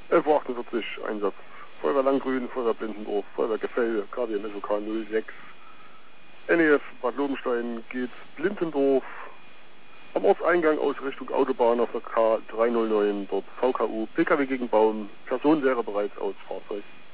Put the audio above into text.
11.48 Uhr Einsatz. Feuerwehr Langgrün, Feuerwehr Blindendorf, Feuerwehr Gefelde, KWM SOK 06. NEF Bad Lobenstein geht Blindendorf. Am Ortseingang aus Richtung Autobahn auf der K309, dort VKU, PKW gegen Baum. Person wäre bereits aus Fahrzeug.